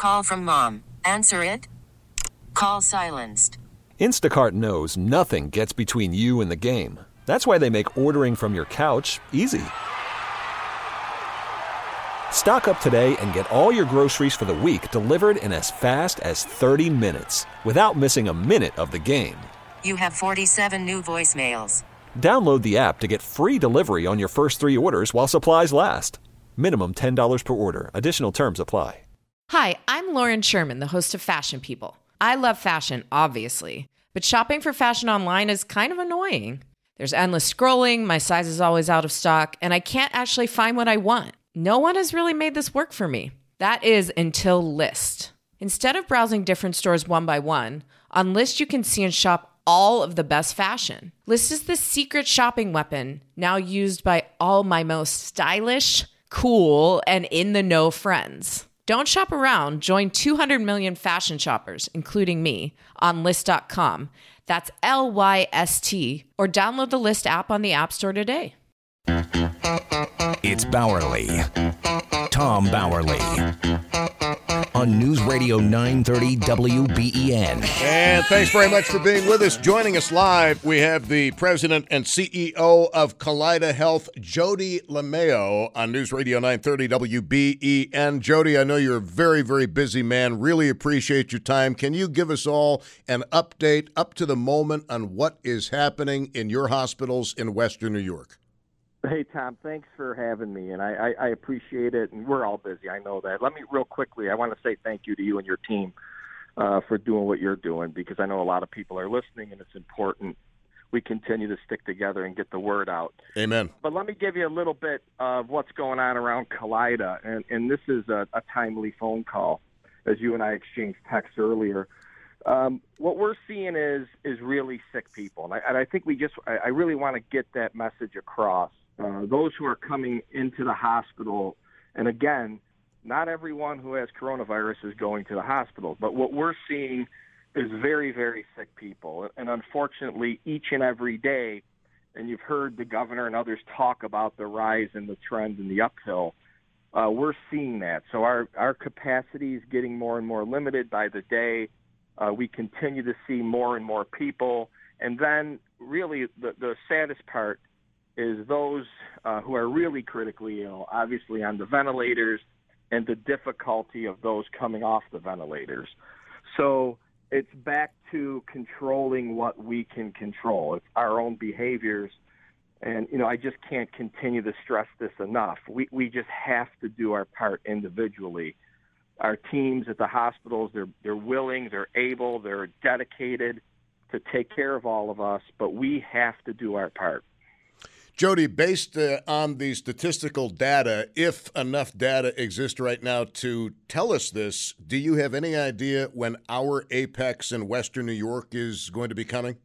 Call from mom. Answer it. Call silenced. Instacart knows nothing gets between you and the game. That's why they make ordering from your couch easy. Stock up today and get all your groceries for the week delivered in as fast as 30 minutes without missing a minute of the game. You have 47 new voicemails. Download the app to get free delivery on your first 3 orders while supplies last. Minimum $10 per order. Additional terms apply. Hi, I'm Lauren Sherman, the host of Fashion People. I love fashion, obviously, but shopping for fashion online is kind of annoying. There's endless scrolling, my size is always out of stock, and I can't actually find what I want. No one has really made this work for me. That is until Lyst. Instead of browsing different stores one by one, on Lyst you can see and shop all of the best fashion. Lyst is the secret shopping weapon now used by all my most stylish, cool, and in-the-know friends. Don't shop around. Join 200 million fashion shoppers, including me, on Lyst.com. That's Lyst, or download the Lyst app on the App Store today. It's Bowerly. Tom Bowerly. On News Radio 930 WBEN. And thanks very much for being with us. Joining us live, we have the president and CEO of Kaleida Health, Jody LeMayo, on News Radio 930 WBEN. Jody, I know you're a very, very busy man. Really appreciate your time. Can you give us all an update up to the moment on what is happening in your hospitals in Western New York? Hey, Tom, thanks for having me, and I appreciate it, and we're all busy. I know that. Let me, real quickly, I want to say thank you to you and your team for doing what you're doing, because I know a lot of people are listening, and it's important we continue to stick together and get the word out. Amen. But let me give you a little bit of what's going on around Kaleida, and this is a timely phone call, as you and I exchanged texts earlier. What we're seeing is really sick people, and I think I really want to get that message across. Those who are coming into the hospital, and again, not everyone who has coronavirus is going to the hospital, but what we're seeing is very, very sick people. And unfortunately, each and every day, and you've heard the governor and others talk about the rise in the trend and the uphill, we're seeing that. So our capacity is getting more and more limited by the day. We continue to see more and more people. And then really the saddest part is those who are really critically ill, obviously on the ventilators, and the difficulty of those coming off the ventilators. So it's back to controlling what we can control. It's our own behaviors. And, I just can't continue to stress this enough. We just have to do our part individually. Our teams at the hospitals, they're willing, they're able, they're dedicated to take care of all of us, but we have to do our part. Jody, based on the statistical data, if enough data exists right now to tell us this, do you have any idea when our apex in Western New York is going to be coming?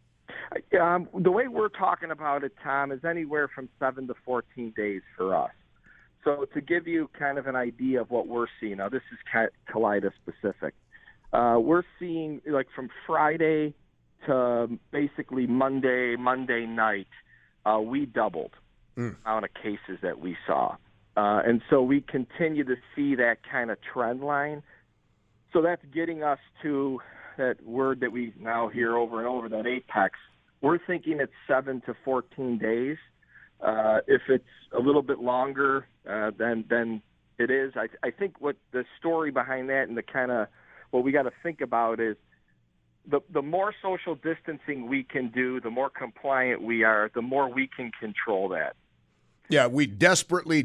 The way we're talking about it, Tom, is anywhere from 7 to 14 days for us. So to give you kind of an idea of what we're seeing, now this is Kaleida specific, we're seeing like from Friday to basically Monday night, we doubled the amount of cases that we saw. And so we continue to see that kind of trend line. So that's getting us to that word that we now hear over and over, that apex. We're thinking it's 7 to 14 days. If it's a little bit longer, then it is. I think what the story behind that and the kind of what we got to think about is the more social distancing we can do, the more compliant we are, the more we can control that. Yeah, we desperately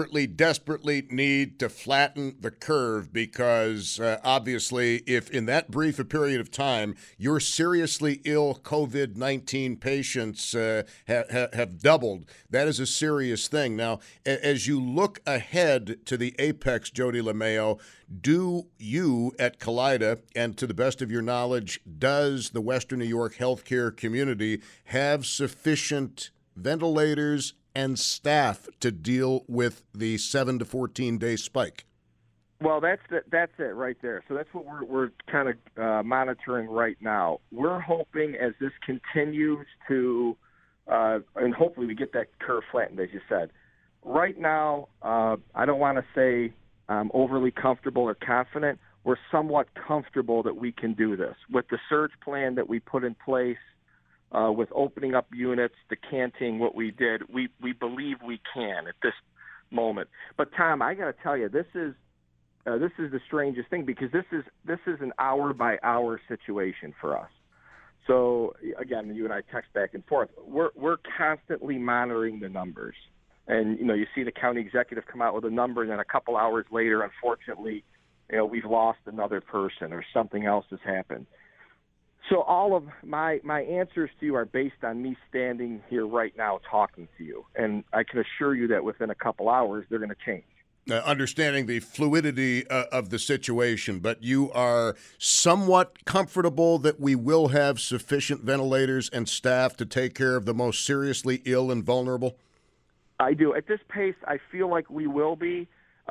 need to flatten the curve because obviously if in that brief a period of time your seriously ill COVID-19 patients have doubled, that is a serious thing. Now, as you look ahead to the apex, Jody LeMayo, do you at Kaleida, and to the best of your knowledge, does the Western New York healthcare community have sufficient ventilators and staff to deal with the 7 to 14 day spike? Well, that's it right there. So that's what we're kind of monitoring right now. We're hoping as this continues to, and hopefully we get that curve flattened, as you said. Right now, I don't want to say overly comfortable or confident. We're somewhat comfortable that we can do this. With the surge plan that we put in place, with opening up units, decanting what we did, we believe we can at this moment. But Tom, I got to tell you, this is the strangest thing, because this is an hour by hour situation for us. So again, you and I text back and forth. We're constantly monitoring the numbers, and you see the county executive come out with a number, and then a couple hours later, unfortunately, we've lost another person or something else has happened. So all of my answers to you are based on me standing here right now talking to you, and I can assure you that within a couple hours they're going to change. Understanding the fluidity of the situation, but you are somewhat comfortable that we will have sufficient ventilators and staff to take care of the most seriously ill and vulnerable? I do. At this pace, I feel like we will be.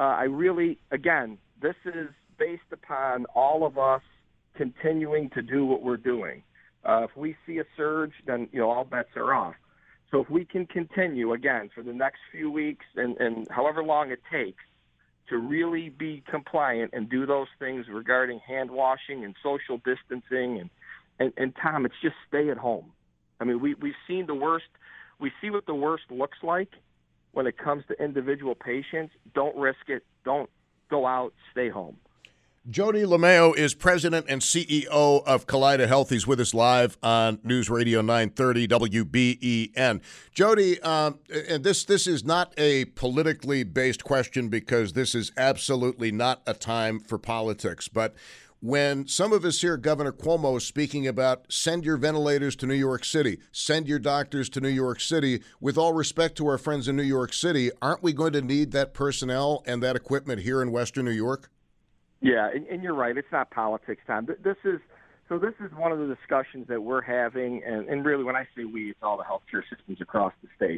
Again, this is based upon all of us continuing to do what we're doing. If we see a surge, then all bets are off. So if we can continue, again, for the next few weeks and however long it takes to really be compliant and do those things regarding hand washing and social distancing, and Tom, it's just stay at home. I mean, we've seen the worst. We see what the worst looks like when it comes to individual patients. Don't risk it. Don't go out. Stay home. Jody LeMayo is president and CEO of Kaleida Health. He's with us live on News Radio 930 WBEN. Jody, and this is not a politically based question, because this is absolutely not a time for politics. But when some of us hear Governor Cuomo speaking about send your ventilators to New York City, send your doctors to New York City, with all respect to our friends in New York City, aren't we going to need that personnel and that equipment here in Western New York? Yeah, and you're right. It's not politics, Tom. This is one of the discussions that we're having, and really when I say we, it's all the healthcare systems across the state.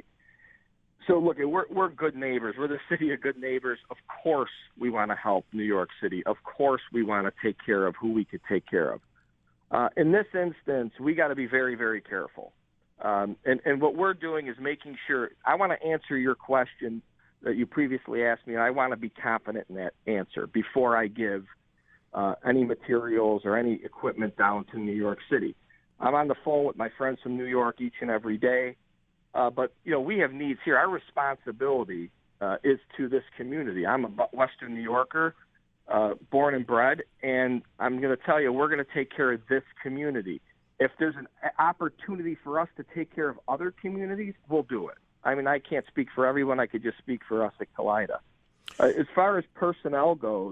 So look, we're good neighbors. We're the city of good neighbors. Of course we want to help New York City. Of course we want to take care of who we could take care of. In this instance, we got to be very, very careful. And what we're doing is making sure – I want to answer your question that you previously asked me, and I want to be confident in that answer before I give any materials or any equipment down to New York City. I'm on the phone with my friends from New York each and every day, but we have needs here. Our responsibility is to this community. I'm a Western New Yorker, born and bred, and I'm going to tell you, we're going to take care of this community. If there's an opportunity for us to take care of other communities, we'll do it. I mean, I can't speak for everyone. I could just speak for us at Kaleida. As far as personnel goes,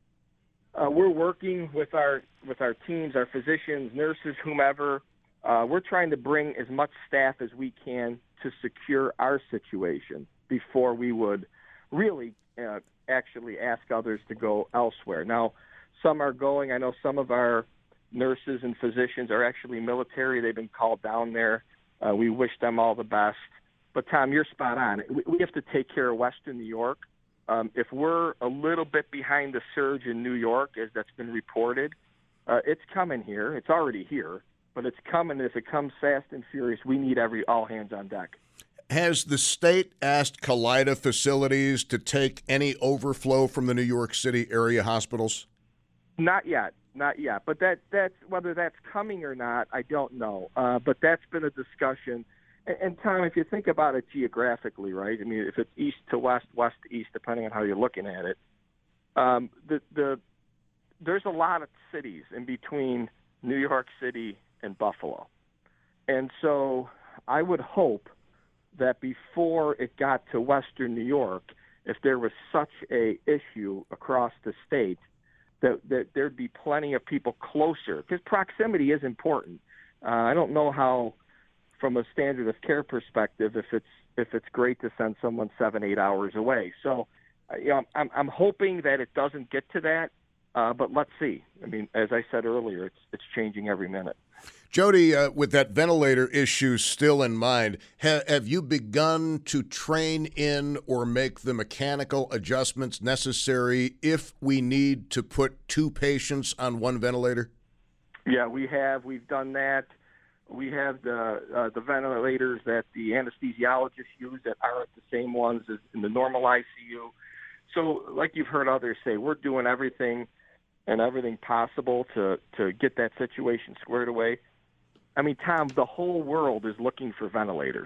we're working with our teams, our physicians, nurses, whomever. We're trying to bring as much staff as we can to secure our situation before we would really actually ask others to go elsewhere. Now, some are going. I know some of our nurses and physicians are actually military. They've been called down there. We wish them all the best. But, Tom, you're spot on. We have to take care of Western New York. If we're a little bit behind the surge in New York, as that's been reported, it's coming here. It's already here, but it's coming. If it comes fast and furious, we need all hands on deck. Has the state asked Kaleida facilities to take any overflow from the New York City area hospitals? Not yet. But that's whether that's coming or not, I don't know. But that's been a discussion. And Tom, if you think about it geographically, right? I mean, if it's east to west, west to east, depending on how you're looking at it, there's a lot of cities in between New York City and Buffalo. And so I would hope that before it got to Western New York, if there was such a issue across the state, that there'd be plenty of people closer, because proximity is important. I don't know how, from a standard of care perspective, if it's great to send someone 7-8 hours away. So, I'm hoping that it doesn't get to that, but let's see. I mean, as I said earlier, it's changing every minute. Jody, with that ventilator issue still in mind, have you begun to train in or make the mechanical adjustments necessary if we need to put 2 patients on 1 ventilator? Yeah, we have. We've done that. We have the ventilators that the anesthesiologists use that aren't the same ones as in the normal ICU. So like you've heard others say, we're doing everything possible to get that situation squared away. I mean, Tom, the whole world is looking for ventilators.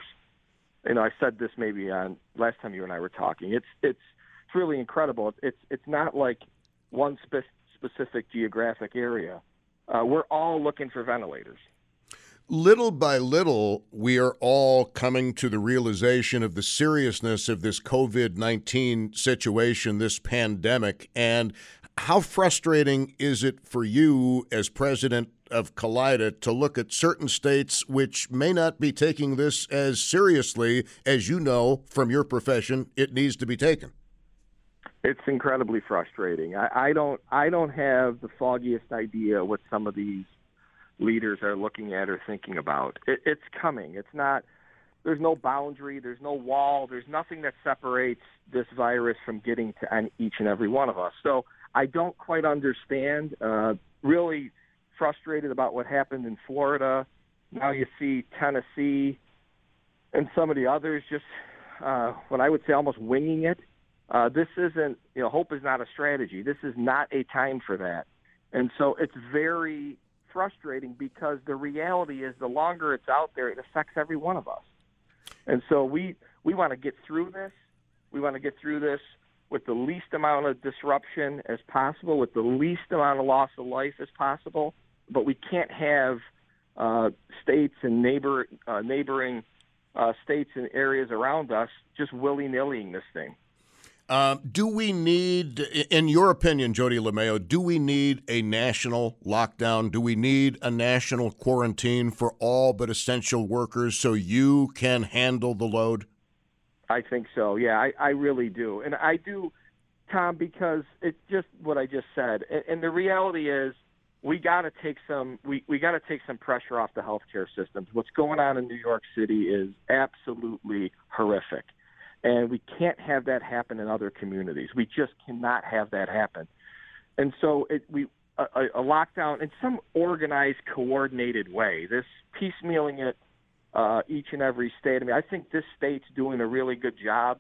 I said this maybe on last time you and I were talking. It's really incredible. It's not like one specific geographic area. We're all looking for ventilators. Little by little, we are all coming to the realization of the seriousness of this COVID-19 situation, this pandemic, and how frustrating is it for you as president of Kaleida to look at certain states which may not be taking this as seriously as you know from your profession it needs to be taken? It's incredibly frustrating. I don't have the foggiest idea what some of these leaders are looking at or thinking about. It's coming. It's not. There's no boundary. There's no wall. There's nothing that separates this virus from getting to each and every one of us. So I don't quite understand. Really frustrated about what happened in Florida. Now you see Tennessee and some of the others just what I would say almost winging it. This isn't, hope is not a strategy. This is not a time for that. And so it's very frustrating because the reality is the longer it's out there, it affects every one of us. And so we want to get through this. We want to get through this with the least amount of disruption as possible, with the least amount of loss of life as possible. But we can't have states and neighboring states and areas around us just willy-nillying this thing. Do we need, in your opinion, Jody LeMayo, do we need a national lockdown? Do we need a national quarantine for all but essential workers so you can handle the load? I think so. Yeah, I really do. And I do, Tom, because it's just what I just said. And the reality is we got to take some pressure off the healthcare systems. What's going on in New York City is absolutely horrific. And we can't have that happen in other communities. We just cannot have that happen. And so a lockdown in some organized, coordinated way, this piecemealing it each and every state. I mean, I think this state's doing a really good job,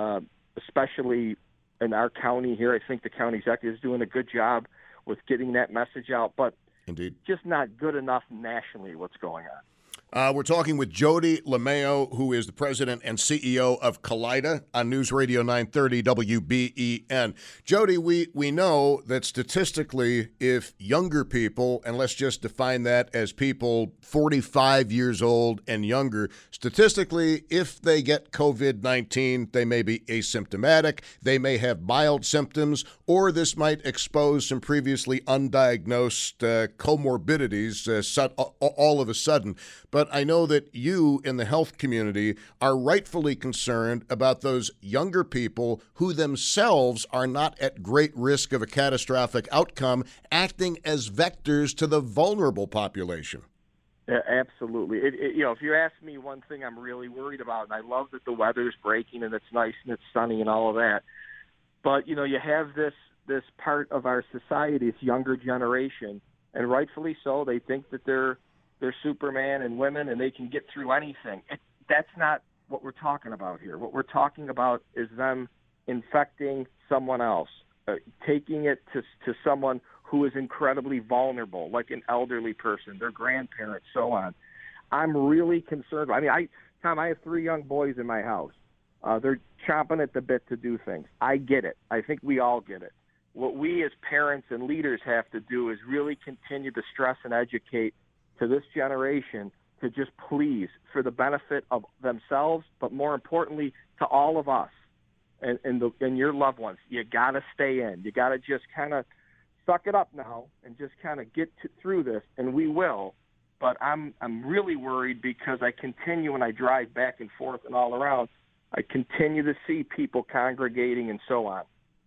especially in our county here. I think the county executive is doing a good job with getting that message out, but indeed, just not good enough nationally what's going on. We're talking with Jody LeMayo, who is the president and CEO of Kaleida on News Radio 930 WBEN. Jody, we know that statistically, if younger people, and let's just define that as people 45 years old and younger, statistically, if they get COVID-19, they may be asymptomatic, they may have mild symptoms, or this might expose some previously undiagnosed comorbidities all of a sudden. But I know that you in the health community are rightfully concerned about those younger people who themselves are not at great risk of a catastrophic outcome, acting as vectors to the vulnerable population. Yeah, absolutely. If you ask me one thing I'm really worried about, and I love that the weather's breaking and it's nice and it's sunny and all of that, but, you have this part of our society, this younger generation, and rightfully so, they think that they're Superman and women and they can get through anything. That's not what we're talking about here. What we're talking about is them infecting someone else, taking it to someone who is incredibly vulnerable, like an elderly person, their grandparents, so on. I'm really concerned. I mean, Tom, I have 3 young boys in my house. They're chomping at the bit to do things. I get it. I think we all get it. What we as parents and leaders have to do is really continue to stress and educate to this generation to just please, for the benefit of themselves, but more importantly, to all of us and your loved ones, you got to stay in. You got to just kind of suck it up now and just kind of get through this, and we will. But I'm really worried because I continue when I drive back and forth and all around, I continue to see people congregating and so on.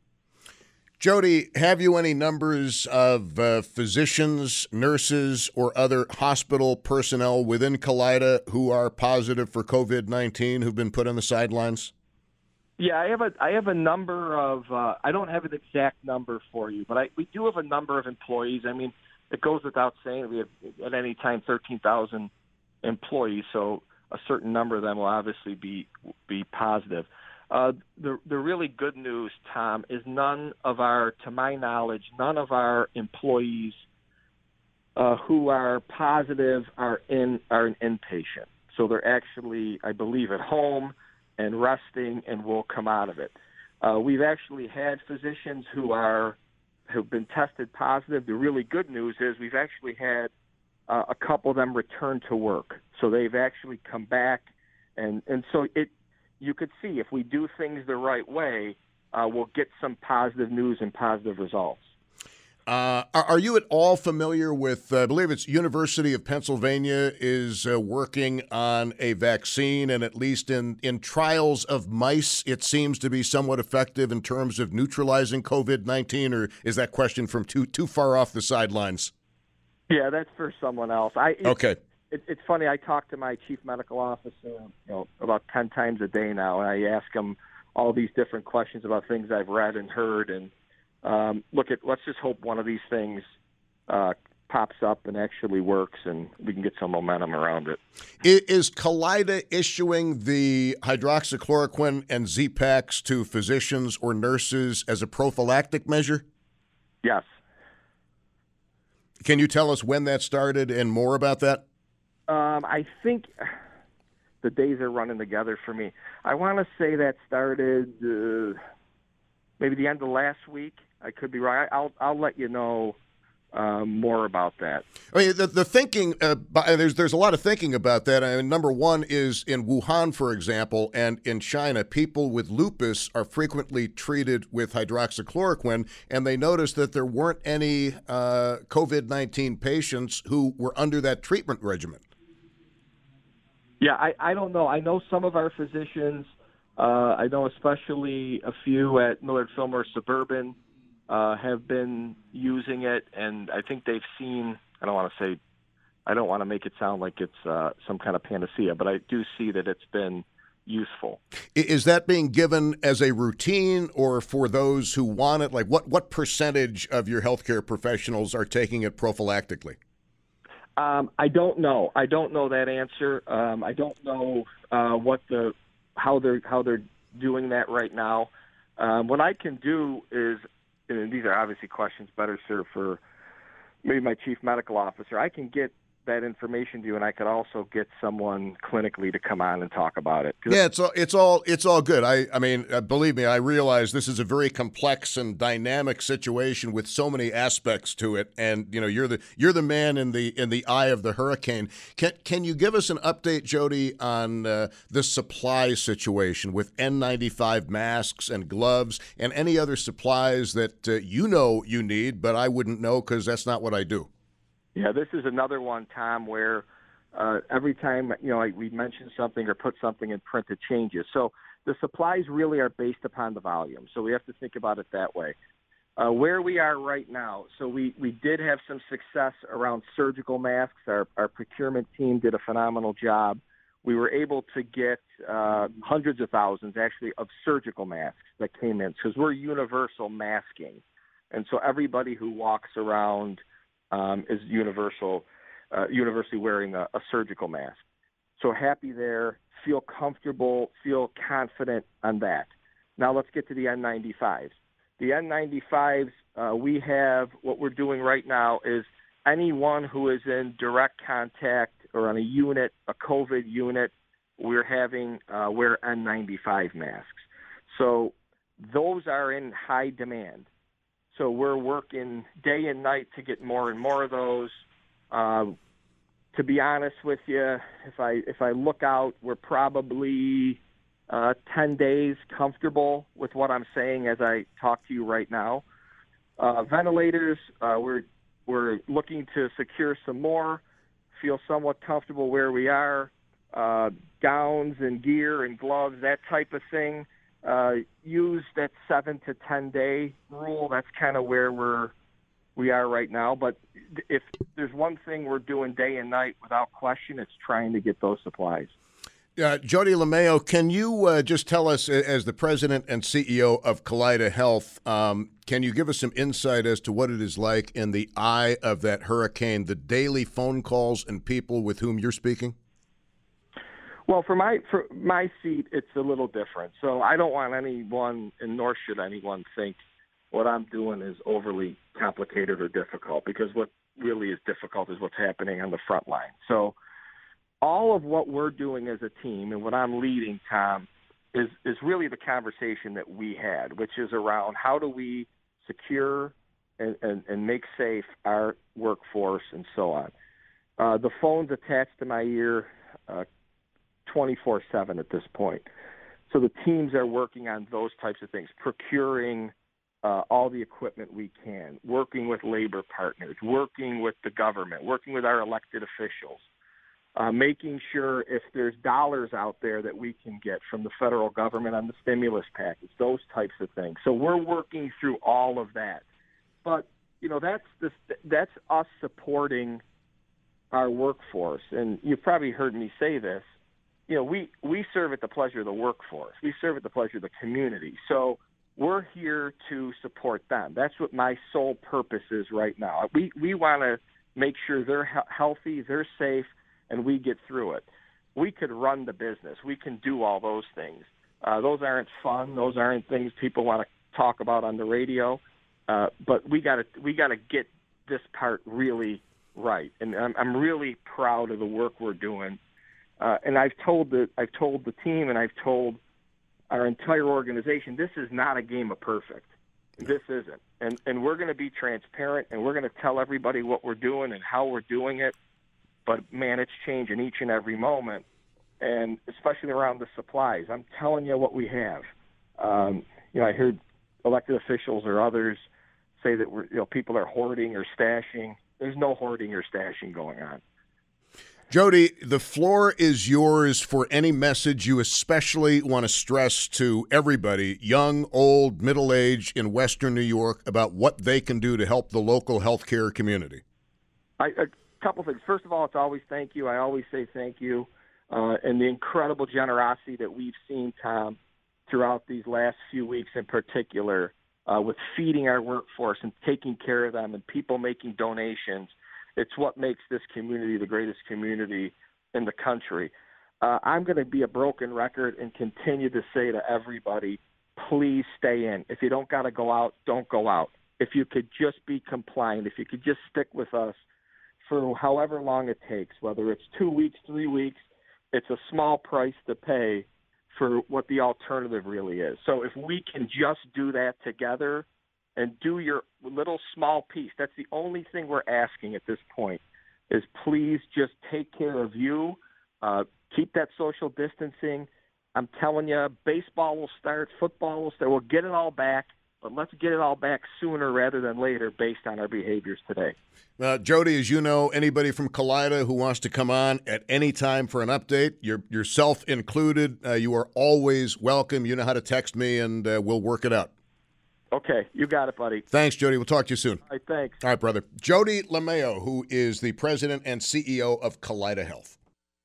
Jody, have you any numbers of physicians, nurses, or other hospital personnel within Kaleida who are positive for COVID-19 who've been put on the sidelines? Yeah, I have a number of. I don't have an exact number for you, but we do have a number of employees. I mean, it goes without saying we have at any time 13,000 employees, so a certain number of them will obviously be positive. The really good news, Tom, is to my knowledge, none of our employees who are positive are an inpatient. So they're actually, I believe, at home and resting and will come out of it. We've actually had physicians who have been tested positive. The really good news is we've actually had a couple of them return to work. So they've actually come back, and so you could see if we do things the right way, we'll get some positive news and positive results. Are you at all familiar with, I believe it's University of Pennsylvania is working on a vaccine, and at least in trials of mice, it seems to be somewhat effective in terms of neutralizing COVID-19, or is that question from too far off the sidelines? Yeah, that's for someone else. Okay. It's funny. I talk to my chief medical officer, about 10 times a day now, and I ask him all these different questions about things I've read and heard. And let's just hope one of these things pops up and actually works, and we can get some momentum around it. Is Kaleida issuing the hydroxychloroquine and Z-Paks to physicians or nurses as a prophylactic measure? Yes. Can you tell us when that started and more about that? I think the days are running together for me. I want to say that started maybe the end of last week. I could be right. I'll let you know more about that. I mean, the thinking, there's a lot of thinking about that. I mean, number one is in Wuhan, for example, and in China, people with lupus are frequently treated with hydroxychloroquine, and they noticed that there weren't any COVID-19 patients who were under that treatment regimen. Yeah, I don't know. I know some of our physicians, I know especially a few at Millard Fillmore Suburban, have been using it, and I think they've seen, I don't want to make it sound like it's some kind of panacea, but I do see that it's been useful. Is that being given as a routine or for those who want it? Like what percentage of your healthcare professionals are taking it prophylactically? I don't know. I don't know that answer. I don't know how they're doing that right now. What I can do is, and these are obviously questions better served for maybe my chief medical officer. I can get that information to you, and I could also get someone clinically to come on and talk about it. Yeah, it's all good. I mean, believe me, I realize this is a very complex and dynamic situation with so many aspects to it. And you're the man in the eye of the hurricane. Can you give us an update, Jody, on the supply situation with N95 masks and gloves and any other supplies that you need, but I wouldn't know because that's not what I do? Yeah, this is another one, Tom, where every time we mention something or put something in print, it changes. So the supplies really are based upon the volume. So we have to think about it that way. Where we are right now, so we did have some success around surgical masks. Our procurement team did a phenomenal job. We were able to get hundreds of thousands, actually, of surgical masks that came in because we're universal masking. And so everybody who walks around is universally wearing a surgical mask. So happy there, feel comfortable, feel confident on that. Now let's get to the N95s. The N95s, we have, what we're doing right now is anyone who is in direct contact or on a unit, a COVID unit, we're having wear N95 masks. So those are in high demand. So we're working day and night to get more and more of those. To be honest with you, if I look out, we're probably 10 days comfortable with what I'm saying as I talk to you right now. Ventilators, we're looking to secure some more, feel somewhat comfortable where we are. Gowns and gear and gloves, that type of thing. Use that 7 to 10 day rule. That's kind of where we are right now. But if there's one thing we're doing day and night without question, it's trying to get those supplies. Jody LeMayo, can you just tell us, as the president and CEO of Kaleida Health, can you give us some insight as to what it is like in the eye of that hurricane, the daily phone calls and people with whom you're speaking? Well, for my seat, it's a little different. So I don't want anyone, and nor should anyone, think what I'm doing is overly complicated or difficult, because what really is difficult is what's happening on the front line. So all of what we're doing as a team and what I'm leading, Tom, is really the conversation that we had, which is around how do we secure and make safe our workforce and so on. The phone's attached to my ear 24/7 at this point. So the teams are working on those types of things, procuring all the equipment we can, working with labor partners, working with the government, working with our elected officials, making sure if there's dollars out there that we can get from the federal government on the stimulus package, those types of things. So we're working through all of that. But, that's us supporting our workforce. And you've probably heard me say this. We serve at the pleasure of the workforce. We serve at the pleasure of the community. So we're here to support them. That's what my sole purpose is right now. We want to make sure they're healthy, they're safe, and we get through it. We could run the business. We can do all those things. Those aren't fun. Those aren't things people want to talk about on the radio. But we got to get this part really right. And I'm really proud of the work we're doing. And I've told the team, and I've told our entire organization, this is not a game of perfect. This isn't. And we're going to be transparent, and we're going to tell everybody what we're doing and how we're doing it. But, man, it's changing each and every moment, and especially around the supplies. I'm telling you what we have. I heard elected officials or others say that people are hoarding or stashing. There's no hoarding or stashing going on. Jody, the floor is yours for any message you especially want to stress to everybody, young, old, middle-aged, in Western New York, about what they can do to help the local healthcare community. A couple things. First of all, it's always thank you. I always say thank you. And the incredible generosity that we've seen, Tom, throughout these last few weeks in particular, with feeding our workforce and taking care of them and people making donations. It's what makes this community the greatest community in the country. I'm going to be a broken record and continue to say to everybody, please stay in. If you don't got to go out, don't go out. If you could just be compliant, if you could just stick with us for however long it takes, whether it's 2 weeks, 3 weeks, it's a small price to pay for what the alternative really is. So if we can just do that together and do your little small piece, that's the only thing we're asking at this point, is please just take care of you, keep that social distancing. I'm telling you, baseball will start, football will start. We'll get it all back, but let's get it all back sooner rather than later based on our behaviors today. Jody, as you know, anybody from Kaleida who wants to come on at any time for an update, yourself included, you are always welcome. You know how to text me, and we'll work it out. Okay, you got it, buddy. Thanks, Jody. We'll talk to you soon. All right, thanks. All right, brother. Jody LeMayo, who is the president and CEO of Kaleida Health.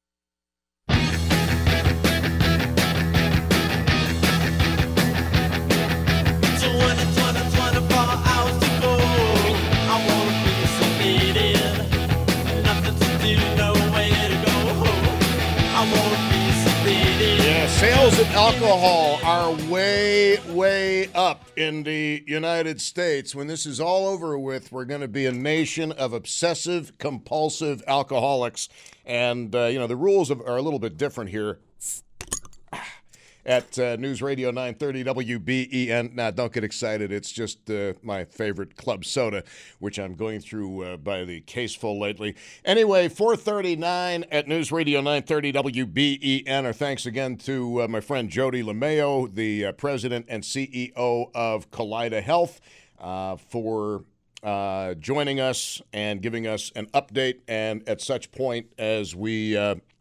Sales of alcohol are way, way up in the United States. When this is all over with, we're going to be a nation of obsessive, compulsive alcoholics. And, the rules are a little bit different here at News Radio 930 WBEN. Now, don't get excited. It's just my favorite club soda, which I'm going through by the caseful lately. Anyway, 4:39 at News Radio 930 WBEN. Our thanks again to my friend Jody LeMayo, the president and CEO of Kaleida Health, for joining us and giving us an update. And at such point as we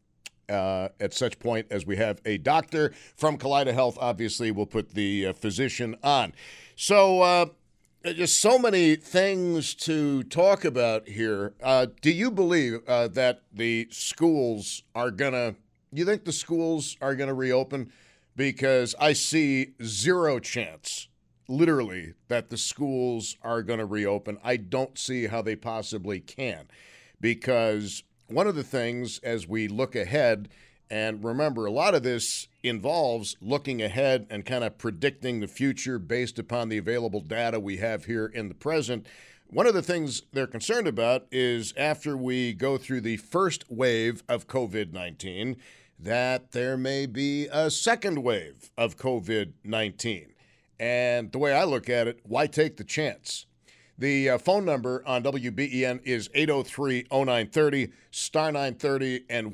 have a doctor from Kaleida Health, obviously we'll put the physician on. So just so many things to talk about here. Do you believe that the schools are you think the schools are going to reopen? Because I see zero chance, literally, that the schools are going to reopen. I don't see how they possibly can, because one of the things as we look ahead And remember, a lot of this involves looking ahead and kind of predicting the future based upon the available data we have here in the present. One of the things they're concerned about is after we go through the first wave of COVID-19, that there may be a second wave of COVID-19. And the way I look at it, why take the chance? The phone number on WBEN is 803-0930, star 930, and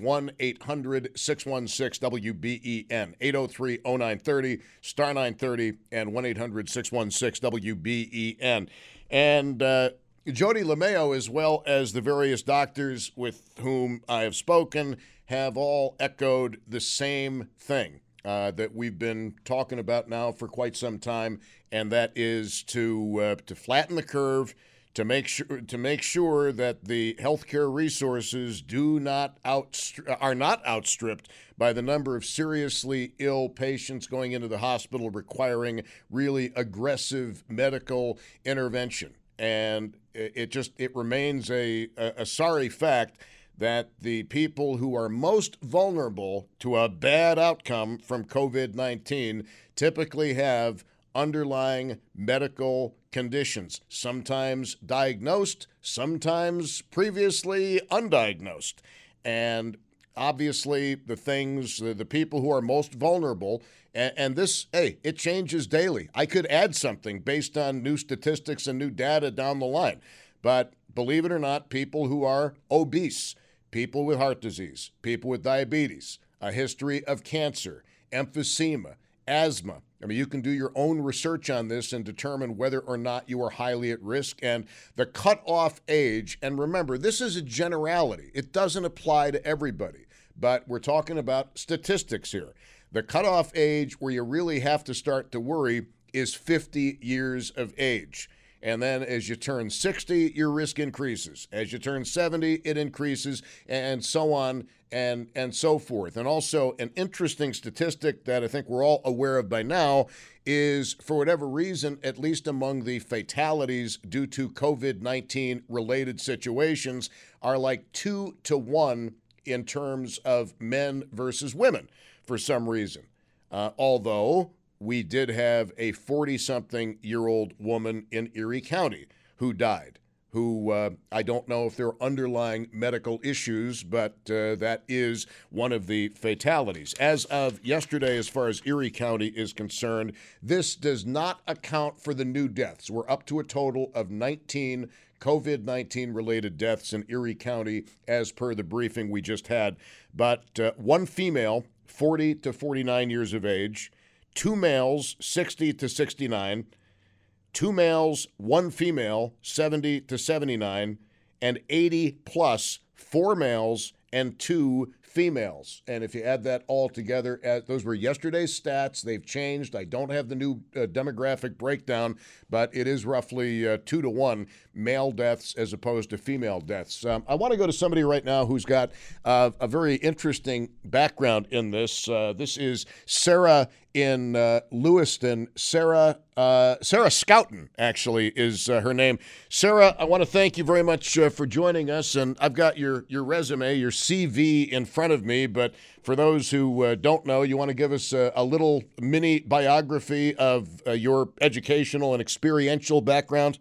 1-800-616-WBEN. 803-0930, star 930, and 1-800-616-WBEN. And Jody LeMayo, as well as the various doctors with whom I have spoken, have all echoed the same thing that we've been talking about now for quite some time, and that is to flatten the curve, to make sure that the healthcare resources are not outstripped by the number of seriously ill patients going into the hospital requiring really aggressive medical intervention. And it remains a sorry fact that the people who are most vulnerable to a bad outcome from COVID-19 typically have underlying medical conditions, sometimes diagnosed, sometimes previously undiagnosed. And obviously the people who are most vulnerable, and this, it changes daily. I could add something based on new statistics and new data down the line. But believe it or not, people who are obese, people with heart disease, people with diabetes, a history of cancer, emphysema, asthma. I mean, you can do your own research on this and determine whether or not you are highly at risk. And the cutoff age, and remember, this is a generality. It doesn't apply to everybody, but we're talking about statistics here. The cutoff age where you really have to start to worry is 50 years of age. And then as you turn 60, your risk increases. As you turn 70, it increases, and so on and so forth. And also an interesting statistic that I think we're all aware of by now is, for whatever reason, at least among the fatalities due to COVID-19 related situations, are like 2-to-1 in terms of men versus women for some reason. Although we did have a 40-something-year-old woman in Erie County who died, who I don't know if there are underlying medical issues, but that is one of the fatalities. As of yesterday, as far as Erie County is concerned, this does not account for the new deaths. We're up to a total of 19 COVID-19 related deaths in Erie County as per the briefing we just had. But one female, 40 to 49 years of age, 2 males, 60 to 69, 2 males, 1 female, 70 to 79, and 80 plus 4 males and 2 females. And if you add that all together, those were yesterday's stats. They've changed. I don't have the new demographic breakdown, but it is roughly 2-to-1 male deaths as opposed to female deaths. I want to go to somebody right now who's got a very interesting background in this. This is Sarah in Lewiston. Sarah Scouten, actually, is her name. Sarah, I want to thank you very much for joining us. And I've got your resume, your CV in front of me. But for those who don't know, you want to give us a little mini biography of your educational and experiential background?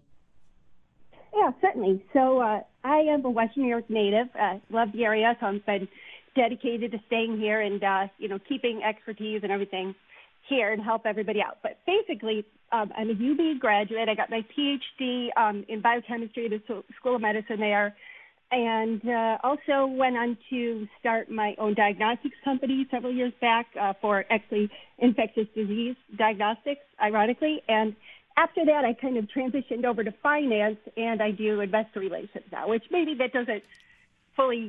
Yeah, certainly. So I am a Western New York native. Love the area, so I've been dedicated to staying here and, keeping expertise and everything here and help everybody out. But basically, I'm a UB graduate. I got my PhD in biochemistry at the School of Medicine there, and also went on to start my own diagnostics company several years back for actually infectious disease diagnostics, ironically. And after that, I kind of transitioned over to finance, and I do investor relations now, which maybe that doesn't fully,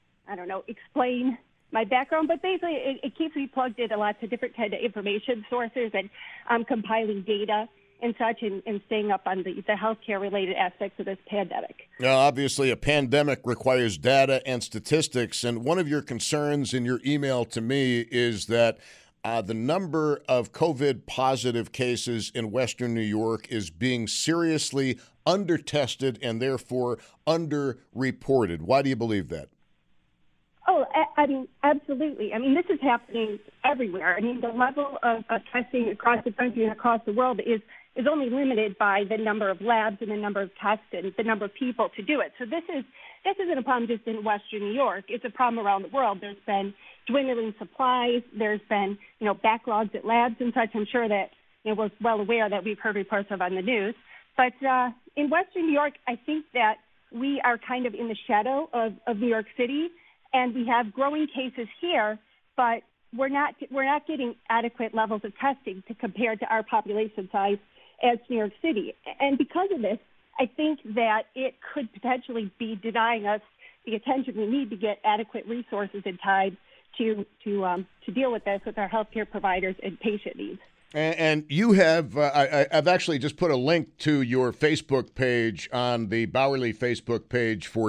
explain my background, but basically it keeps me plugged into lots of different kind of information sources, and I'm compiling data and such, and staying up on the healthcare-related aspects of this pandemic. Now, obviously, a pandemic requires data and statistics, and one of your concerns in your email to me is that the number of COVID-positive cases in Western New York is being seriously under-tested and therefore under-reported. Why do you believe that? Oh, I mean, absolutely. I mean, this is happening everywhere. I mean, the level of testing across the country and across the world is only limited by the number of labs and the number of tests and the number of people to do it. So this isn't a problem just in Western New York. It's a problem around the world. There's been dwindling supplies. There's been, backlogs at labs and such. I'm sure that, we're well aware that we've heard reports of on the news. But in Western New York, I think that we are kind of in the shadow of New York City, and we have growing cases here, but we're not getting adequate levels of testing to compare to our population size as New York City. And because of this, I think that it could potentially be denying us the attention we need to get adequate resources in time to deal with this with our healthcare providers and patient needs. And you have, I've actually just put a link to your Facebook page on the Bauerle Facebook page for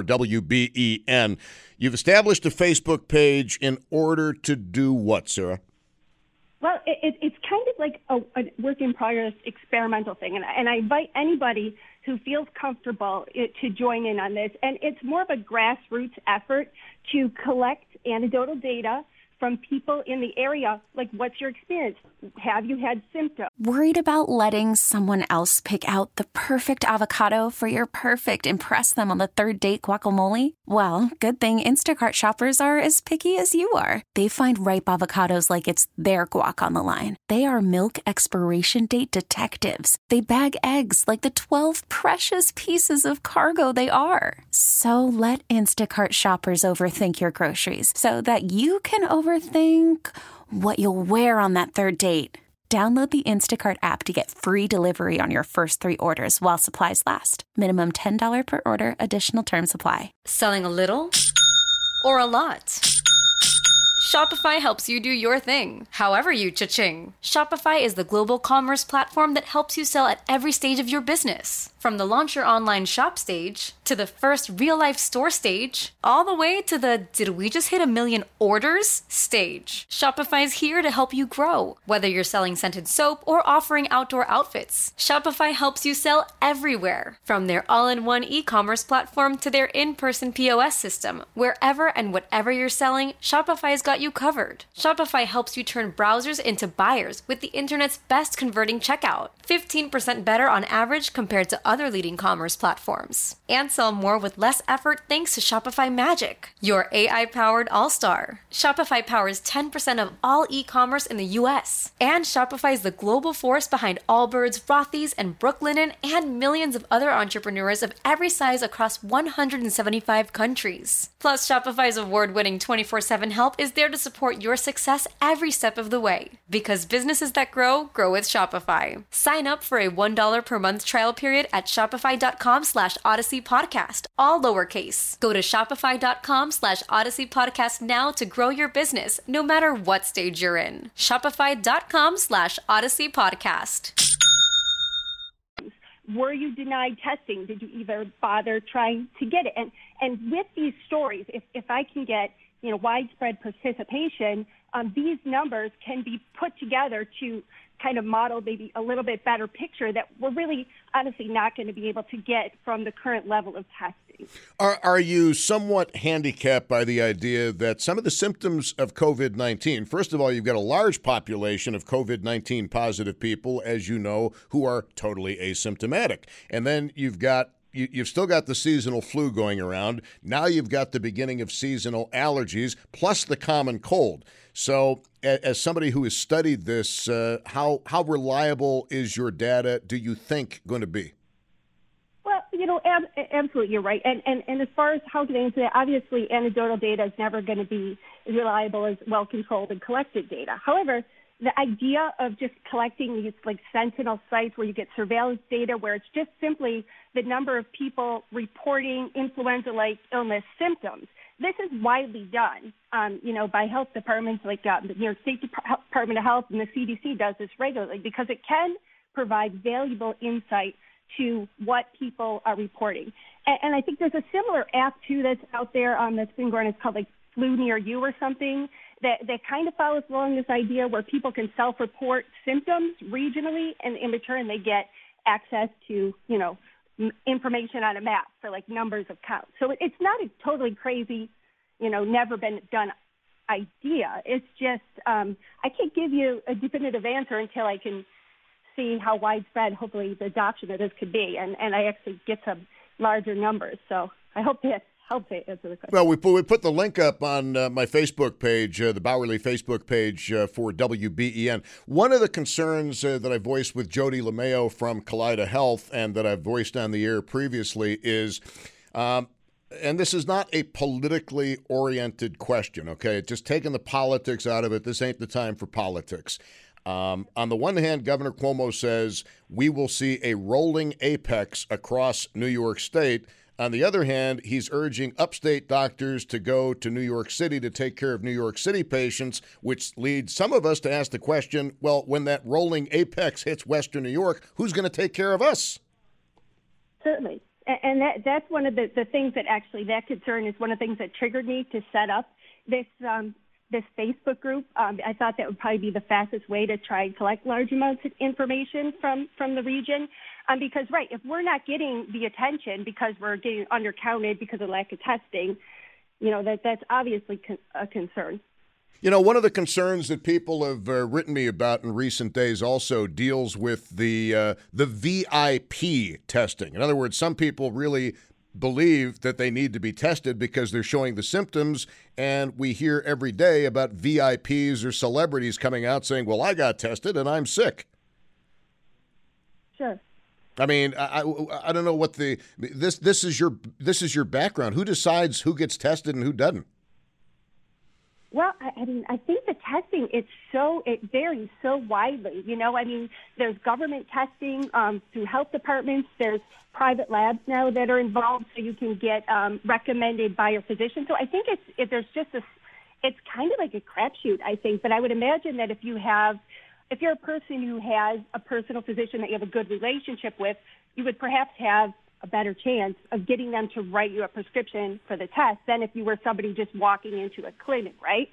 WBEN. You've established a Facebook page in order to do what, Sarah? Well, it's kind of like a work in progress experimental thing. And I invite anybody who feels comfortable to join in on this. And it's more of a grassroots effort to collect anecdotal data from people in the area, like, what's your experience? Have you had symptoms? Worried about letting someone else pick out the perfect avocado for your perfect impress them on the third date guacamole? Well, good thing Instacart shoppers are as picky as you are. They find ripe avocados like it's their guac on the line. They are milk expiration date detectives. They bag eggs like the 12 precious pieces of cargo they are. So let Instacart shoppers overthink your groceries so that you can overthink what you'll wear on that third date. Download the Instacart app to get free delivery on your first 3 orders while supplies last. Minimum $10 per order. Additional terms apply. Selling a little or a lot? Shopify helps you do your thing, however you cha-ching. Shopify is the global commerce platform that helps you sell at every stage of your business. From the launch your online shop stage, to the first real-life store stage, all the way to the did we just hit 1 million orders stage. Shopify's here to help you grow. Whether you're selling scented soap or offering outdoor outfits, Shopify helps you sell everywhere. From their all-in-one e-commerce platform to their in-person POS system, wherever and whatever you're selling, Shopify's got you covered. Shopify helps you turn browsers into buyers with the internet's best converting checkout. 15% better on average compared to other leading commerce platforms. And sell more with less effort thanks to Shopify Magic, your AI-powered all-star. Shopify powers 10% of all e-commerce in the U.S. And Shopify is the global force behind Allbirds, Rothy's, and Brooklinen, and millions of other entrepreneurs of every size across 175 countries. Plus, Shopify's award-winning 24/7 help is there to support your success every step of the way. Because businesses that grow with Shopify. Sign up for a $1 per month trial period at shopify.com/Odyssey Podcast, all lowercase. Go to shopify.com/Odyssey Podcast now to grow your business, no matter what stage you're in. Shopify.com/Odyssey Podcast. Were you denied testing? Did you even bother trying to get it? And with these stories, if I can get widespread participation, these numbers can be put together to kind of model maybe a little bit better picture that we're really honestly not going to be able to get from the current level of testing. Are you somewhat handicapped by the idea that some of the symptoms of COVID-19, first of all, you've got a large population of COVID-19 positive people, as you know, who are totally asymptomatic. And then you've still got the seasonal flu going around. Now you've got the beginning of seasonal allergies, plus the common cold. So as somebody who has studied this, how reliable is your data, do you think, going to be? Well, absolutely, you're right. And as far as how can I answer that, obviously anecdotal data is never going to be as reliable as well-controlled and collected data. However, the idea of just collecting these like sentinel sites where you get surveillance data where it's just simply the number of people reporting influenza-like illness symptoms, this is widely done, by health departments like the New York State Department of Health, and the CDC does this regularly because it can provide valuable insight to what people are reporting. And I think there's a similar app, too, that's out there that's been going. It's called like Flu Near You or something that kind of follows along this idea where people can self-report symptoms regionally, and in return they get access to, information on a map for like numbers of counts. So it's not a totally crazy, never been done idea. It's just I can't give you a definitive answer until I can see how widespread, hopefully, the adoption of this could be, and I actually get some larger numbers. So I hope that helps answer the question. Well, we put the link up on my Facebook page, the Bauerle Facebook page for WBEN. One of the concerns that I voiced with Jody LeMayo from Kaleida Health and that I've voiced on the air previously is, and this is not a politically oriented question, okay? Just taking the politics out of it, this ain't the time for politics. On the one hand, Governor Cuomo says we will see a rolling apex across New York State. On the other hand, he's urging upstate doctors to go to New York City to take care of New York City patients, which leads some of us to ask the question, well, when that rolling apex hits Western New York, who's going to take care of us? Certainly. And that's one of the things that actually, that concern is one of the things that triggered me to set up this Facebook group. I thought that would probably be the fastest way to try and collect large amounts of information from the region. Because, right, if we're not getting the attention because we're getting undercounted because of lack of testing, that's obviously a concern. One of the concerns that people have written me about in recent days also deals with the VIP testing. In other words, some people really believe that they need to be tested because they're showing the symptoms, and we hear every day about VIPs or celebrities coming out saying, well, I got tested and I'm sick. Sure. I mean, I don't know what this is your background. Who decides who gets tested and who doesn't? Well, I think the testing, it varies so widely. There's government testing through health departments. There's private labs now that are involved, so you can get recommended by your physician. So I think it's kind of like a crapshoot, I think. But I would imagine that if you're a person who has a personal physician that you have a good relationship with, you would perhaps have a better chance of getting them to write you a prescription for the test than if you were somebody just walking into a clinic, right?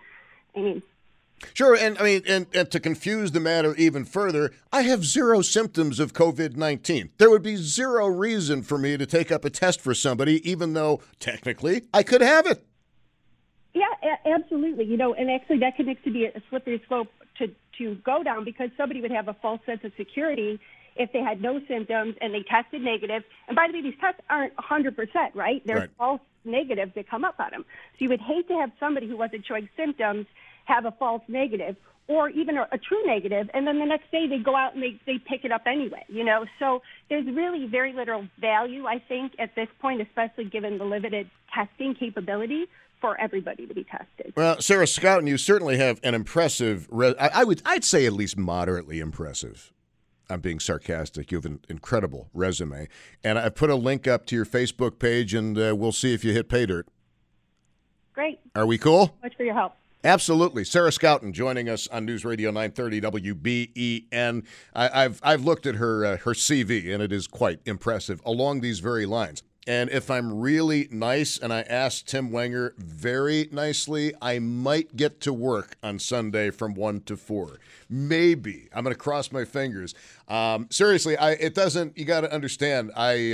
Sure, and to confuse the matter even further, I have zero symptoms of COVID-19. There would be zero reason for me to take up a test for somebody, even though technically I could have it. Yeah, absolutely. And actually that could be a slippery slope to go down, because somebody would have a false sense of security if they had no symptoms and they tested negative. And by the way, these tests aren't 100%, right? There's false negatives that come up on them. So you would hate to have somebody who wasn't showing symptoms have a false negative or even a true negative, and then the next day they go out and they pick it up anyway, So there's really very little value, I think, at this point, especially given the limited testing capability for everybody to be tested. Well, Sarah Schouten, you certainly have an impressive, I'd say at least moderately impressive. I'm being sarcastic. You have an incredible resume. And I've put a link up to your Facebook page, and we'll see if you hit pay dirt. Great. Are we cool? Thank you so much for your help. Absolutely. Sarah Schouten joining us on News Radio 930 WBEN. I've looked at her CV, and it is quite impressive along these very lines. And if I'm really nice and I ask Tim Wenger very nicely, I might get to work on Sunday from 1 to 4. Maybe. I'm going to cross my fingers. Seriously, you got to understand,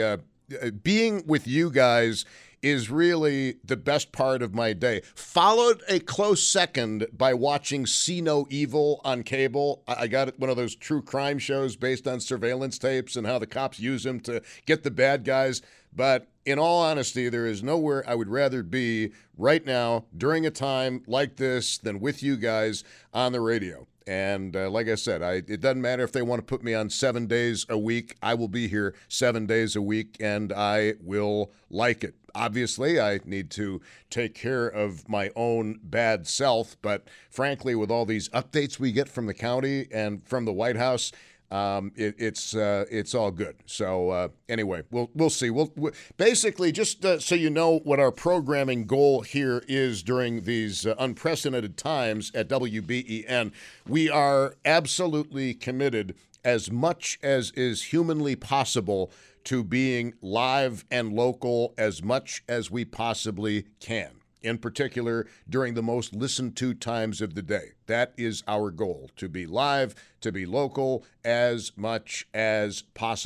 being with you guys is really the best part of my day. Followed a close second by watching See No Evil on cable. I got one of those true crime shows based on surveillance tapes and how the cops use them to get the bad guys. But in all honesty, there is nowhere I would rather be right now during a time like this than with you guys on the radio. And like I said, it doesn't matter if they want to put me on 7 days a week. I will be here 7 days a week, and I will like it. Obviously, I need to take care of my own bad self. But frankly, with all these updates we get from the county and from the White House, it's all good. So anyway, we'll see. We'll basically, just so you know what our programming goal here is during these unprecedented times at WBEN, we are absolutely committed, as much as is humanly possible, to being live and local as much as we possibly can. In particular, during the most listened to times of the day. That is our goal, to be live, to be local as much as possible.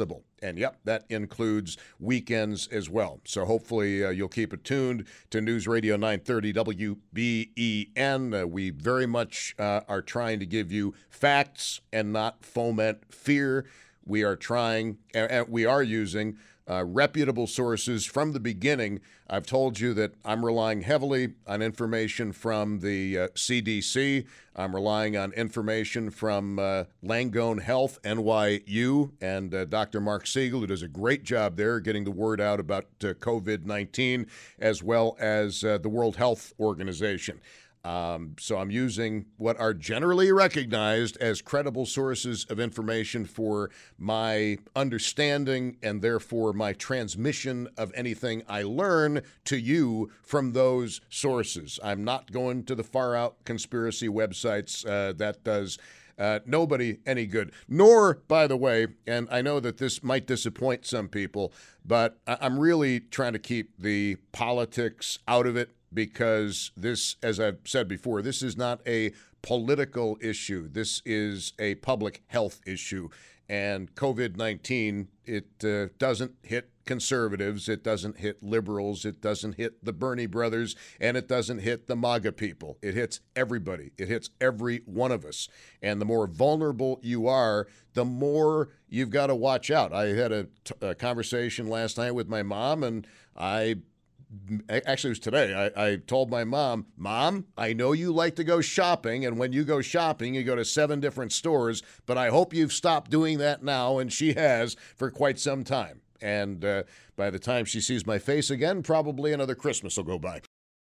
And yep, that includes weekends as well. So hopefully you'll keep it tuned to News Radio 930 WBEN. We very much are trying to give you facts and not foment fear. We are trying, and we are using reputable sources from the beginning. I've told you that I'm relying heavily on information from the CDC. I'm relying on information from Langone Health, NYU, and Dr. Mark Siegel, who does a great job there getting the word out about COVID-19, as well as the World Health Organization. So I'm using what are generally recognized as credible sources of information for my understanding and therefore my transmission of anything I learn to you from those sources. I'm not going to the far-out conspiracy websites. That does nobody any good. Nor, by the way, and I know that this might disappoint some people, but I'm really trying to keep the politics out of it, because this, as I've said before, this is not a political issue. This is a public health issue. And COVID-19, it doesn't hit conservatives, it doesn't hit liberals, it doesn't hit the Bernie brothers, and it doesn't hit the MAGA people. It hits everybody. It hits every one of us. And the more vulnerable you are, the more you've got to watch out. I had a conversation last night with my mom, and actually, it was today. I told my mom, Mom, I know you like to go shopping, and when you go shopping, you go to 7 different stores, but I hope you've stopped doing that now, and she has for quite some time. And by the time she sees my face again, probably another Christmas will go by.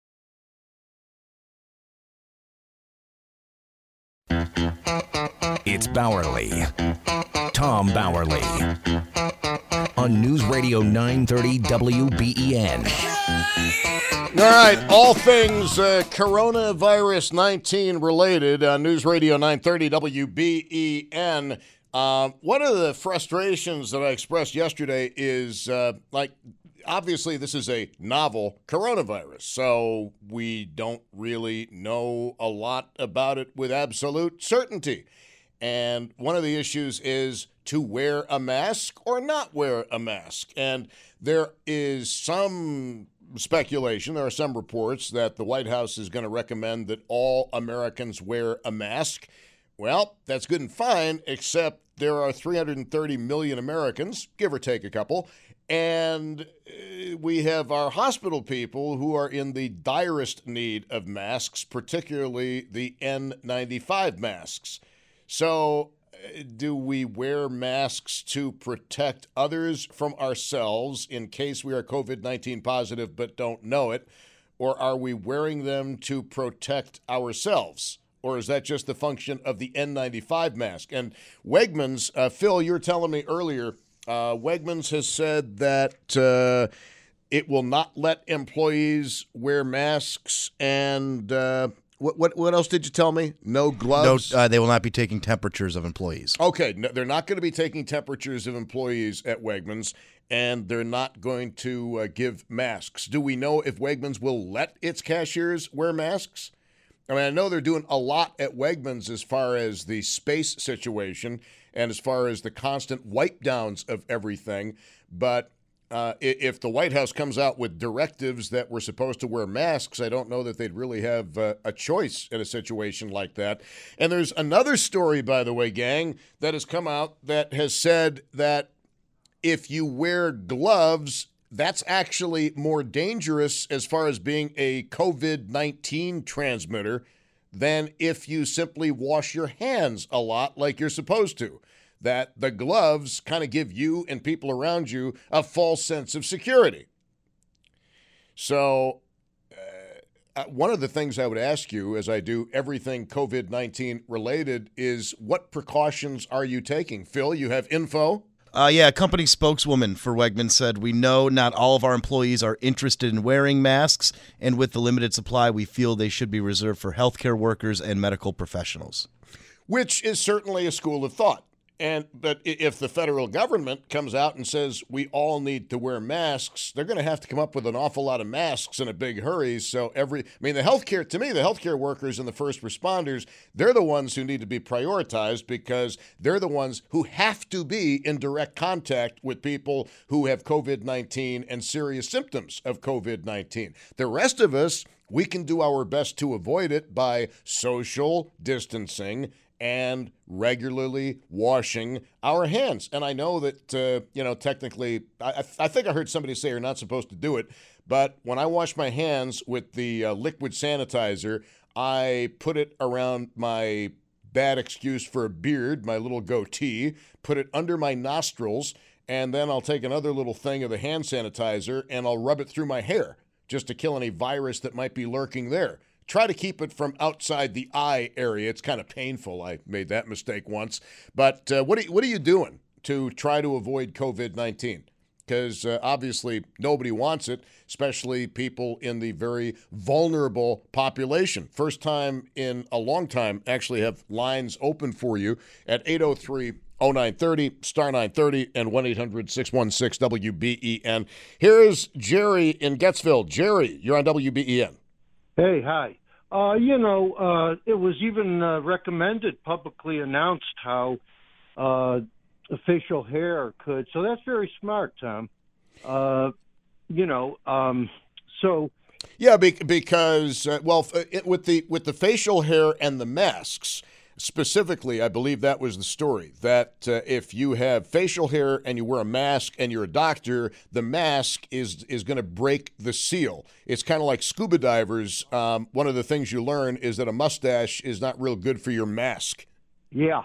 It's Bowerly. Tom Bowerly. On News Radio 930 WBEN. All right, all things coronavirus 19 related on News Radio 930 WBEN. One of the frustrations that I expressed yesterday is, obviously this is a novel coronavirus, so we don't really know a lot about it with absolute certainty. And one of the issues is to wear a mask or not wear a mask. And there is some speculation, there are some reports that the White House is going to recommend that all Americans wear a mask. Well, that's good and fine, except there are 330 million Americans, give or take a couple, and we have our hospital people who are in the direst need of masks, particularly the N95 masks. So do we wear masks to protect others from ourselves in case we are COVID-19 positive but don't know it? Or are we wearing them to protect ourselves? Or is that just the function of the N95 mask? And Wegmans, Phil, you were telling me earlier, Wegmans has said that it will not let employees wear masks and what else did you tell me? No gloves? No, they will not be taking temperatures of employees. Okay, no, they're not going to be taking temperatures of employees at Wegmans, and they're not going to give masks. Do we know if Wegmans will let its cashiers wear masks? I mean, I know they're doing a lot at Wegmans as far as the space situation and as far as the constant wipe downs of everything, but if the White House comes out with directives that we're supposed to wear masks, I don't know that they'd really have a choice in a situation like that. And there's another story, by the way, gang, that has come out that has said that if you wear gloves, that's actually more dangerous as far as being a COVID-19 transmitter than if you simply wash your hands a lot like you're supposed to. That the gloves kind of give you and people around you a false sense of security. So one of the things I would ask you, as I do everything COVID-19 related, is what precautions are you taking? Phil, you have info? A company spokeswoman for Wegmans said, "We know not all of our employees are interested in wearing masks, and with the limited supply, we feel they should be reserved for healthcare workers and medical professionals." Which is certainly a school of thought. But if the federal government comes out and says we all need to wear masks, they're going to have to come up with an awful lot of masks in a big hurry. So the healthcare workers and the first responders, they're the ones who need to be prioritized because they're the ones who have to be in direct contact with people who have COVID-19 and serious symptoms of COVID-19. The rest of us, we can do our best to avoid it by social distancing and regularly washing our hands. And I know that, technically, I think I heard somebody say you're not supposed to do it, but when I wash my hands with the liquid sanitizer, I put it around my bad excuse for a beard, my little goatee, put it under my nostrils, and then I'll take another little thing of the hand sanitizer and I'll rub it through my hair just to kill any virus that might be lurking there. Try to keep it from outside the eye area. It's kind of painful. I made that mistake once. But what are you doing to try to avoid COVID-19? Because obviously nobody wants it, especially people in the very vulnerable population. First time in a long time, actually have lines open for you at 803-0930, star 930, and 1-800-616-WBEN. Here's Jerry in Gettsville. Jerry, you're on WBEN. Hey, hi. It was even recommended, publicly announced how facial hair could. So that's very smart, Tom. So. Yeah, because with the facial hair and the masks. Specifically, I believe that was the story, that if you have facial hair and you wear a mask and you're a doctor, the mask is going to break the seal. It's kind of like scuba divers. One of the things you learn is that a mustache is not real good for your mask. Yeah.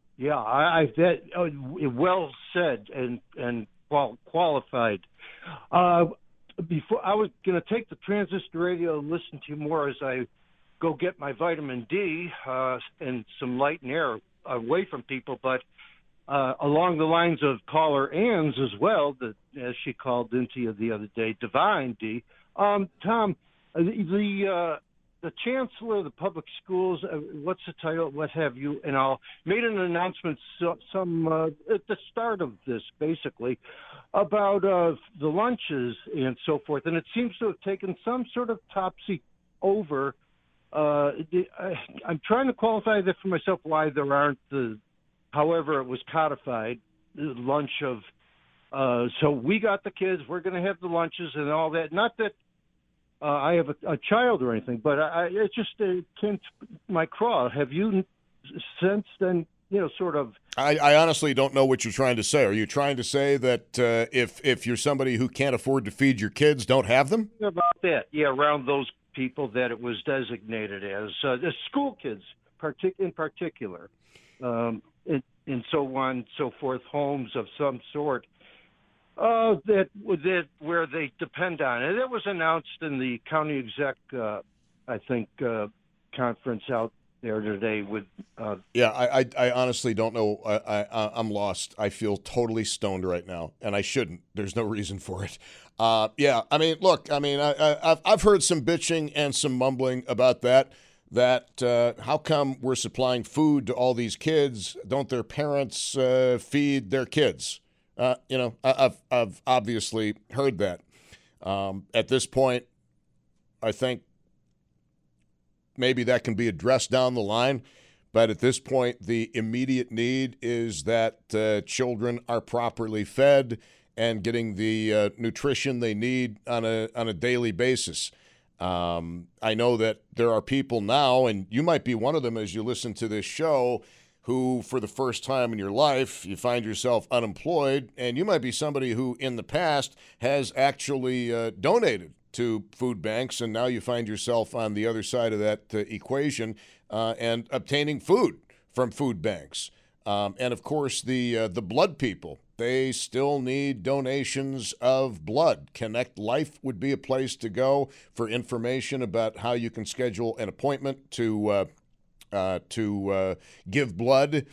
Well said and qualified. Before I was going to take the transistor radio and listen to you more as I go get my vitamin D and some light and air away from people, but along the lines of caller Ann's as well, as she called into you the other day, Divine D. Tom, the chancellor of the public schools, what's the title, what have you, and all, made an announcement some at the start of this, basically, about the lunches and so forth, and it seems to have taken some sort of topsy over. I'm trying to qualify that for myself, why there aren't however it was codified, the lunch of, so we got the kids, we're going to have the lunches and all that. Not that I have a child or anything, but it just came to my craw. Have you sensed and, sort of? I honestly don't know what you're trying to say. Are you trying to say that if you're somebody who can't afford to feed your kids, don't have them? About that, yeah, around those people that it was designated as the school kids, in particular, and so on and so forth, homes of some sort that where they depend on it. It was announced in the county exec, conference out there today. With I honestly don't know. I'm lost. I feel totally stoned right now, and I shouldn't. There's no reason for it. I've heard some bitching and some mumbling about that how come we're supplying food to all these kids? Don't their parents feed their kids? I've obviously heard that. At this point, I think maybe that can be addressed down the line. But at this point, the immediate need is that children are properly fed and getting the nutrition they need on a daily basis. I know that there are people now, and you might be one of them as you listen to this show, who for the first time in your life, you find yourself unemployed, and you might be somebody who in the past has actually donated to food banks, and now you find yourself on the other side of that equation and obtaining food from food banks. And, of course, the blood people, they still need donations of blood. Connect Life would be a place to go for information about how you can schedule an appointment to give blood.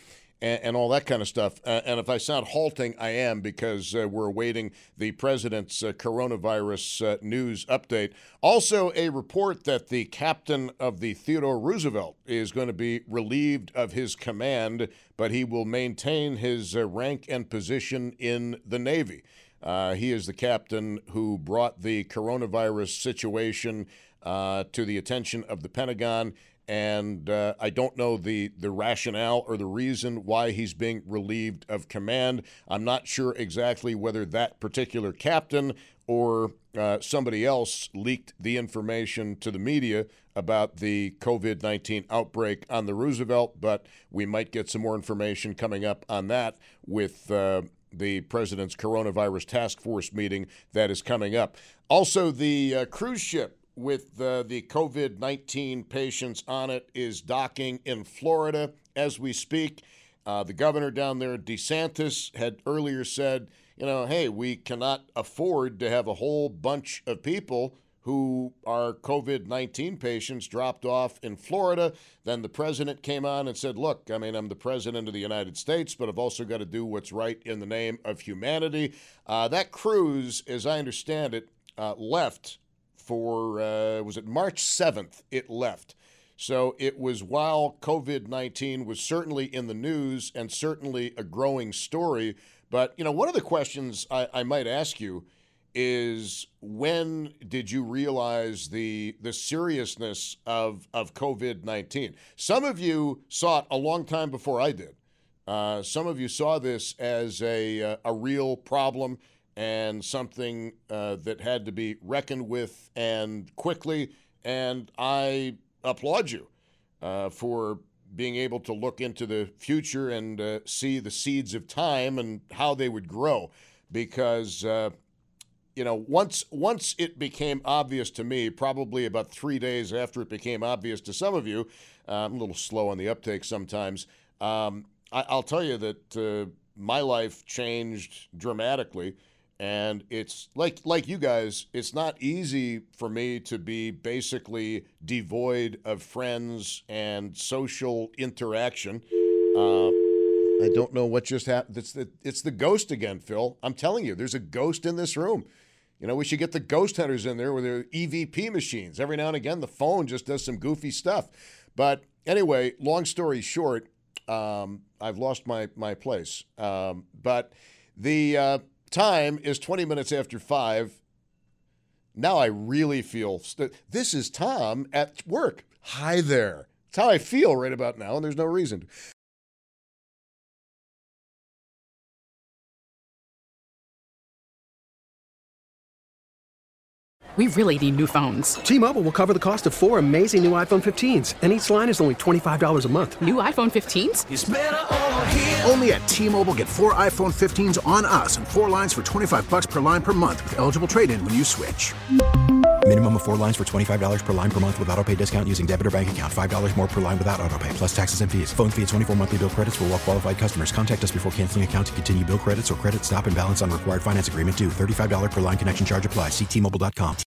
and all that kind of stuff. And if I sound halting, I am, because we're awaiting the president's coronavirus news update. Also, a report that the captain of the Theodore Roosevelt is going to be relieved of his command, but he will maintain his rank and position in the Navy. He is the captain who brought the coronavirus situation to the attention of the Pentagon. And I don't know the rationale or the reason why he's being relieved of command. I'm not sure exactly whether that particular captain or somebody else leaked the information to the media about the COVID-19 outbreak on the Roosevelt, but we might get some more information coming up on that with the president's coronavirus task force meeting that is coming up. Also, the cruise ship with the COVID-19 patients on it is docking in Florida as we speak. The governor down there, DeSantis, had earlier said, hey, we cannot afford to have a whole bunch of people who are COVID-19 patients dropped off in Florida. Then the president came on and said, look, I'm the president of the United States, but I've also got to do what's right in the name of humanity. That cruise, as I understand it, left for, was it March 7th it left. So it was while COVID-19 was certainly in the news and certainly a growing story. But, one of the questions I might ask you is, when did you realize the seriousness of COVID-19? Some of you saw it a long time before I did. Some of you saw this as a real problem and something that had to be reckoned with, and quickly. And I applaud you for being able to look into the future and see the seeds of time and how they would grow. Because, once it became obvious to me, probably about 3 days after it became obvious to some of you, I'm a little slow on the uptake sometimes, I'll tell you that my life changed dramatically. And it's like you guys, it's not easy for me to be basically devoid of friends and social interaction. I don't know what just happened. It's the ghost again, Phil. I'm telling you, there's a ghost in this room. We should get the ghost hunters in there with their EVP machines. Every now and again, the phone just does some goofy stuff. But anyway, long story short, I've lost my place. But the time is 20 minutes after 5. Now I really feel this is Tom at work. Hi there. That's how I feel right about now, and there's no reason to. We really need new phones. T-Mobile will cover the cost of 4 amazing new iPhone 15s, and each line is only $25 a month. New iPhone 15s? It's better over here. Only at T-Mobile, get 4 iPhone 15s on us and 4 lines for $25 per line per month with eligible trade-in when you switch. Minimum of 4 lines for $25 per line per month with autopay discount using debit or bank account. $5 more per line without autopay, plus taxes and fees. Phone fee at 24 monthly bill credits for well-qualified customers. Contact us before canceling account to continue bill credits or credit stop and balance on required finance agreement due. $35 per line connection charge applies. See T-Mobile.com.